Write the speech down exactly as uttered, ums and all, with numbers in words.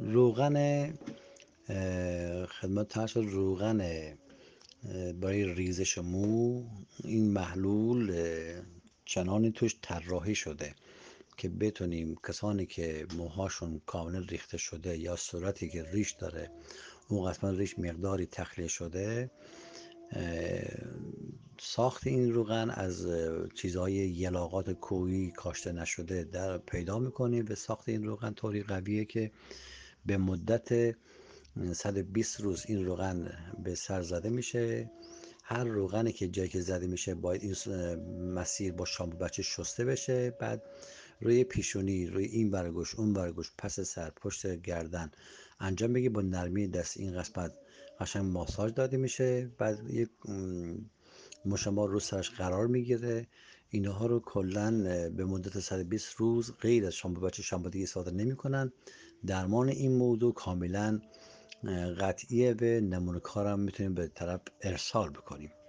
روغن خدمت ترس روغن برای ریزش مو، این محلول چنانی توش طراحی شده که بتونیم کسانی که موهاشون کاملا ریخته شده یا صورتی که ریش داره اون قسمت ریش مقداری تخلیه شده، ساخت این روغن از چیزهای یلاقات کوهی کاشته نشده در پیدا میکنیم به ساخت این روغن طوری قویه که به مدت صد و بیست روز این روغن به سر زده میشه. هر روغنی که جایی که زده میشه باید این مسیر با شامپو بچه شسته بشه، بعد روی پیشونی، روی این برگوش، اون برگوش، پس سر، پشت گردن انجام بگی، با نرمی دست این قسمت قشنگ ماساژ داده میشه. بعد یک مشما رو سرش قرار میگیره. اینها رو کلا به مدت صد و بیست روز غیر از شامپو بچه شامپو دیگه استفاده نمیکنن. درمان این موضوع کاملا قطعیه، به نمونه کارم میتونیم به طرف ارسال بکنیم.